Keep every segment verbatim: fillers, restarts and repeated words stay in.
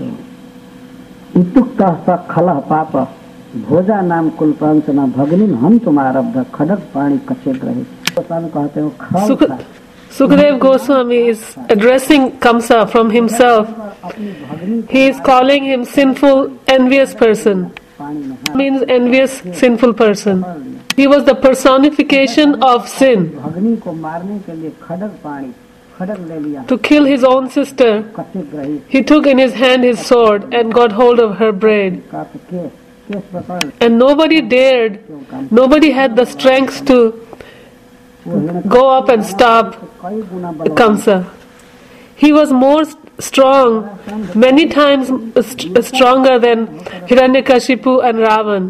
इतुक्तः स खलः पाप भोजा नाम कुलपांचना भगनी हम तुम्हारब्ध खडग पाणी कचे ग्रहे। कहते हो खल था। Sukadeva Goswami is addressing Kamsa from himself. He is calling him sinful, envious person. Means envious, sinful person. He was the personification of sin. To kill his own sister, he took in his hand his sword and got hold of her braid. And nobody dared, nobody had the strength to go up and stop Kamsa. He was more strong, many times st- stronger than Hiranyakashipu and Ravan.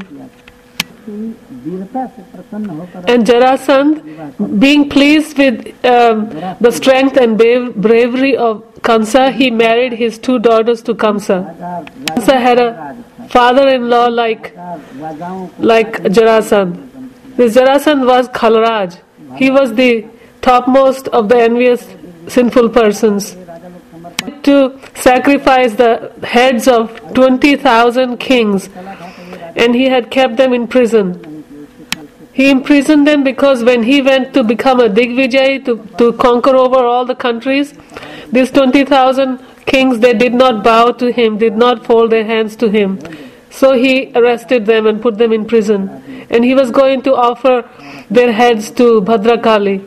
And Jarasandh, being pleased with um, the strength and brave- bravery of Kamsa, he married his two daughters to Kamsa. Kamsa had a father-in-law like, like Jarasandh. This Jarasandh was Khalraj. He was the topmost of the envious, sinful persons. To sacrifice the heads of twenty thousand kings, and he had kept them in prison. He imprisoned them because when he went to become a Digvijay, to, to conquer over all the countries, these twenty thousand kings, they did not bow to him, did not fold their hands to him. So he arrested them and put them in prison. And he was going to offer their heads to Bhadrakali.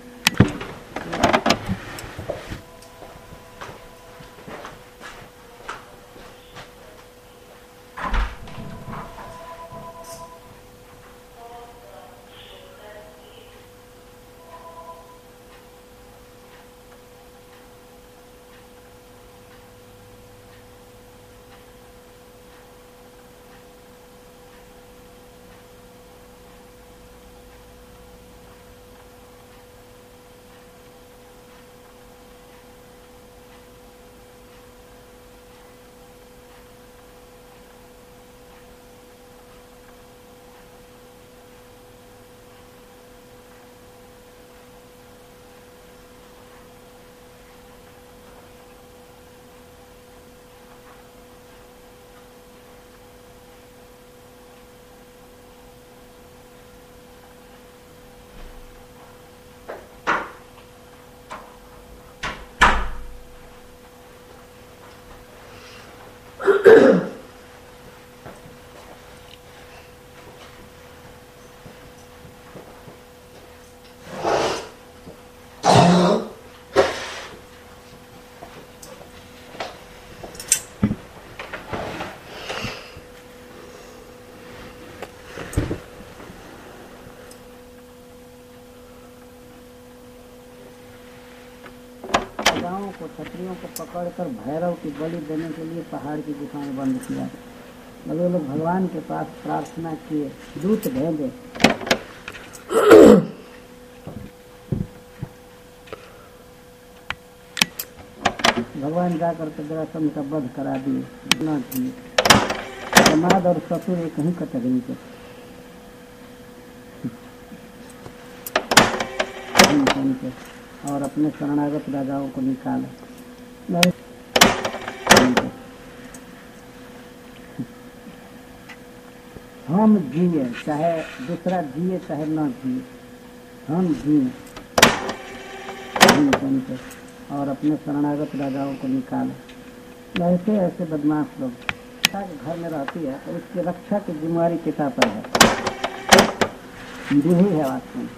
को क्षत्रियों को पकड़कर भैरव की बलि देने के लिए पहाड़ की गुफा में बंद किया। वो लोग भगवान के पास प्रार्थना किए, दूत भेजे। भगवान जाकर के जरासंध का वध करा दिए। समाज और ससुर एक ही कटघरी के और अपने शरणागत राजाओं को निकाला। हम जिए चाहे दूसरा जिए चाहे न जिए, हम जिए और अपने शरणागत राजाओं को निकाला। ऐसे ऐसे बदमाश लोग घर में रहती है तो उसकी रक्षा की जिम्मेवारी पिता पर है, विधि है वास्तव में।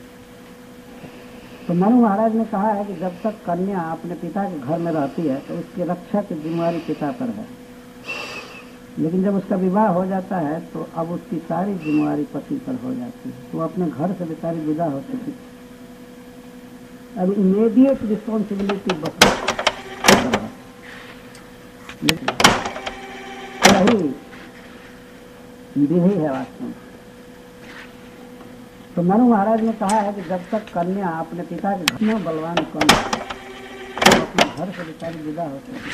तो मनु महाराज ने कहा है कि जब तक कन्या अपने पिता के घर में रहती है तो उसकी रक्षा की जिम्मेवारी पिता पर है, लेकिन जब उसका विवाह हो जाता है तो अब उसकी सारी जिम्मेवारी पति पर हो जाती है। तो अपने घर से बेचारी विदा हो चुकी, अब इमीडिएट रिस्पॉन्सिबिलिटी बस वही विधि है वास्तव में। तो मनु महाराज ने कहा है कि जब तक कन्या अपने पिता के घर में बलवान कौन तो अपने घर से बेचारी विदा हो चुकी।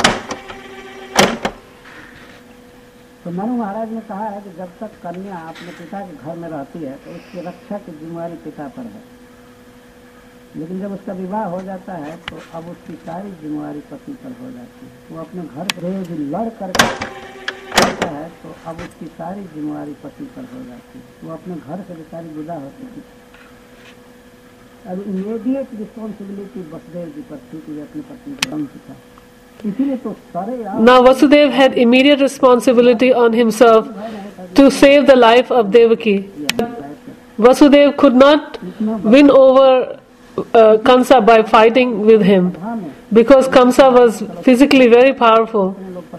तो मनु महाराज ने कहा है कि जब तक कन्या अपने पिता के घर में रहती है तो उसकी रक्षा की जिम्मेवारी पिता पर है, लेकिन जब उसका विवाह हो जाता है तो अब उसकी सारी जिम्मेवारी पति पर हो जाती है। वो अपने घर रोज लड़ करके करता है तो अब उसकी सारी जिम्मेवारी पति पर हो जाती है। वो अपने घर से बेचारी विदा होती थी। अब इमीडिएट रिस्पॉन्सिबिलिटी वसुदेव जी पर थी कि अपनी पत्नी को कम था। इसीलिए तो सारे Now Vasudev had immediate responsibility on himself to save the life of Devaki. Vasudev could not win over uh, Kamsa by fighting with him because Kamsa was physically very powerful.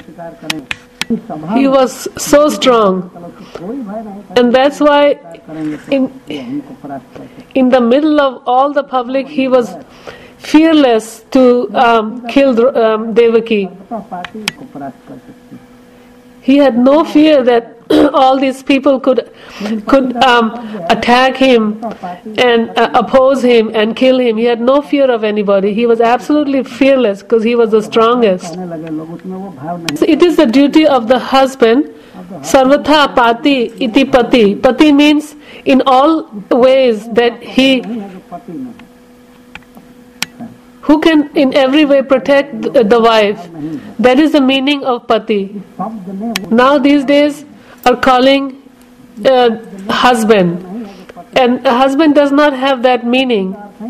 He was so strong, and that's why in, in the middle of all the public he was fearless to um, kill um, Devaki. He had no fear that all these people could could um, attack him and uh, oppose him and kill him. He had no fear of anybody. He was absolutely fearless because he was the strongest. It is the duty of the husband. Sarvatha pati iti pati. Pati means in all ways that he who can in every way protect the wife. That is the meaning of pati. Now these days are calling uh, husband, and a husband does not have that meaning.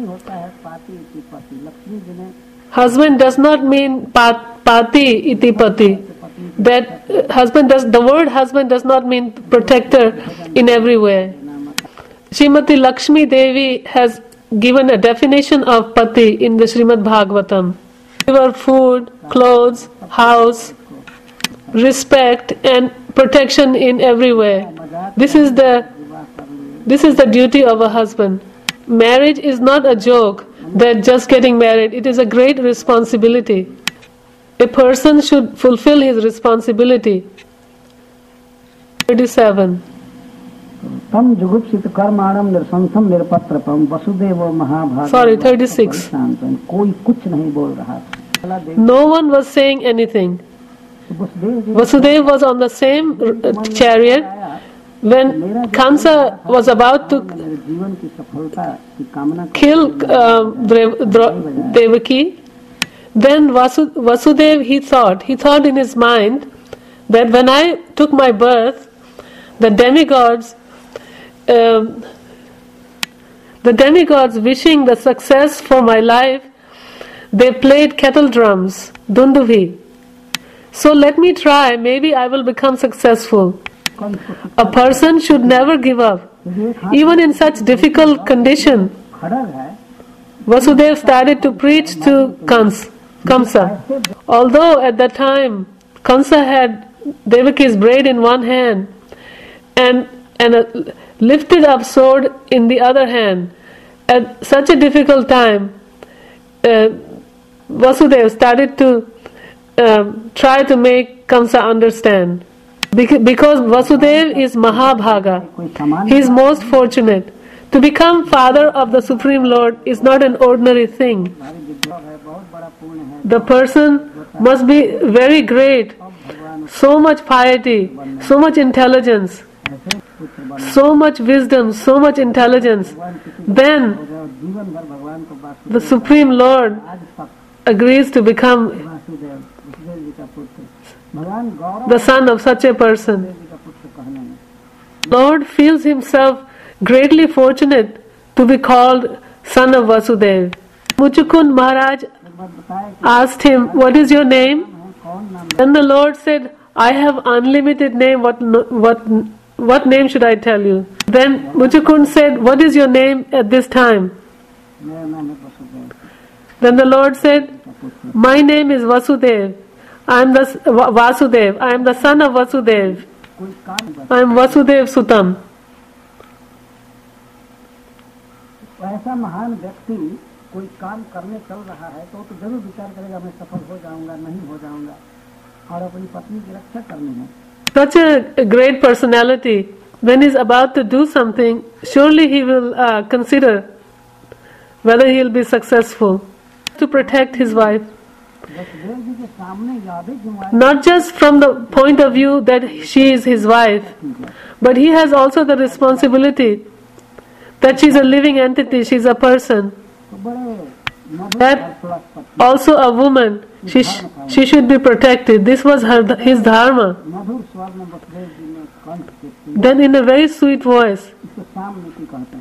Husband does not mean pat, pati iti pati. That uh, husband does the word husband does not mean protector in every way. Srimati Lakshmi Devi has given a definition of pati in the Srimad Bhagavatam. Give food, clothes, house, respect and protection in every way. This is the this is the duty of a husband. Marriage is not a joke that just getting married. It is a great responsibility. A person should fulfill his responsibility. thirty-seven. Sorry, thirty-six. No one was saying anything. Vasudev was on the same chariot when Kamsa was about to kill uh, Devaki. Then Vasu, Vasudev he thought, he thought in his mind that when I took my birth, the demigods, um, the demigods wishing the success for my life, they played kettle drums, dunduvi. So let me try, maybe I will become successful. A person should never give up. Even in such difficult condition, Vasudev started to preach to Kans, Kamsa. Although at that time Kamsa had Devaki's braid in one hand and, and a lifted up sword in the other hand, at such a difficult time, uh, Vasudev started to um, try to make Kamsa understand. Because Vasudev is Mahabhaga, he is most fortunate. To become father of the Supreme Lord is not an ordinary thing. The person must be very great, so much piety, so much intelligence, so much wisdom, so much intelligence. Then the Supreme Lord agrees to become the son of such a person. Lord feels himself greatly fortunate to be called son of Vasudev. Muchukund Maharaj asked him, "What is your name?" Then the Lord said, "I have unlimited name. What what what name should I tell you?" Then Muchukund said, "What is your name at this time?" Then the Lord said, "My name is Vasudev. I am the Vasudev. I am the son of Vasudev. I am Vasudev Sutam." ऐसा महान व्यक्ति कोई काम करने चल रहा है तो तो जरूर विचार करेगा मैं सफल हो जाऊंगा नहीं हो जाऊंगा और अपनी पत्नी की रक्षा करनी है. Such a great personality, when he is about to do something, surely he will uh, consider whether he will be successful to protect his wife. Not just from the point of view that she is his wife, but he has also the responsibility that she is a living entity, she is a person. That also a woman, she sh- she should be protected. This was her his dharma. मधुर स्वर में वसुदेव जी ने कंठ के Then in a very sweet voice, इसको साम नीति कहते हैं।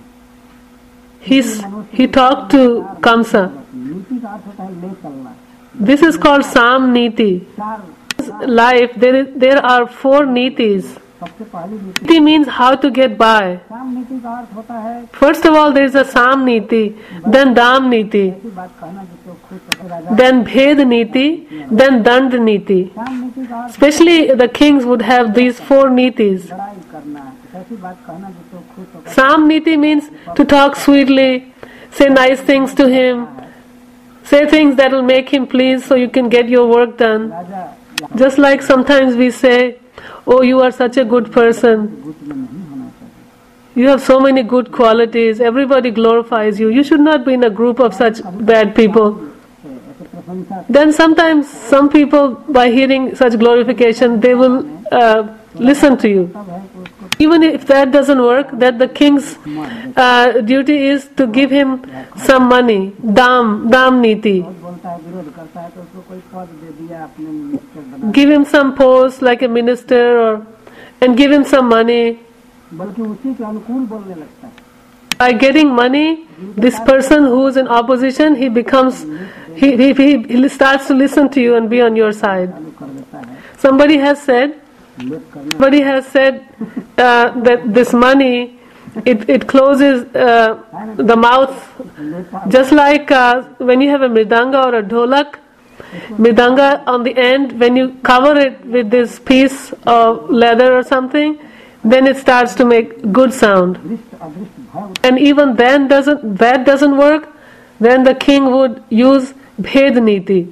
he's, he talked to Kamsa. नीति का अर्थ होता है ले चलना। This is called Sam Niti. चार Life, there is, there are four nitis. सबसे पहली नीति Niti means how to get by. साम नीति का अर्थ होता है First of all, there is a Sam Niti, then Dam Niti, ऐसी बात कहना जिसको खुद पता राजा। then Bhed Niti, then Dand Niti. साम नीति का अर्थ Especially the kings would have these four nitis. लड़ाई करना, ऐसी बात कहना जिसको खुद पता Sam Niti means to talk sweetly, say nice things to him, say things that will make him pleased so you can get your work done. Raja Just like sometimes we say, oh, you are such a good person. गुट में नहीं होना चाहिए। You have so many good qualities. Everybody glorifies you. You should not be in a group of such bad people. ऐसे प्रशंसा Then sometimes some people, by hearing such glorification, they will uh, listen to you. सब है कि उसको Even if that doesn't work, that the king's uh, duty is to give him some money. Dam, dam niti. बहुत बोलता है विरोध करता है तो उसको कोई पद दे दिया अपने मिनिस्टर बना, Give him some post like a minister or, and give him some money. बल्कि उसी के अनुकूल बोलने लगता है। By getting money, this person who is in opposition, he becomes, he, he, he he starts to listen to you and be on your side. चालू कर देता है Somebody has said, लेट करना। somebody has said uh, that this money, it, it closes uh, the mouth, लेता just like uh, when you have a mridanga or a dholak. Mridanga on the end, when you cover it with this piece of leather or something, then it starts to make good sound. दृष्ट अदृष्ट भय And even then doesn't that doesn't work, then the king would use Bhed Niti.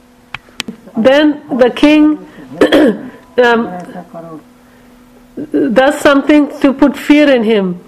Then the king um, ऐसा करो does something to put fear in him.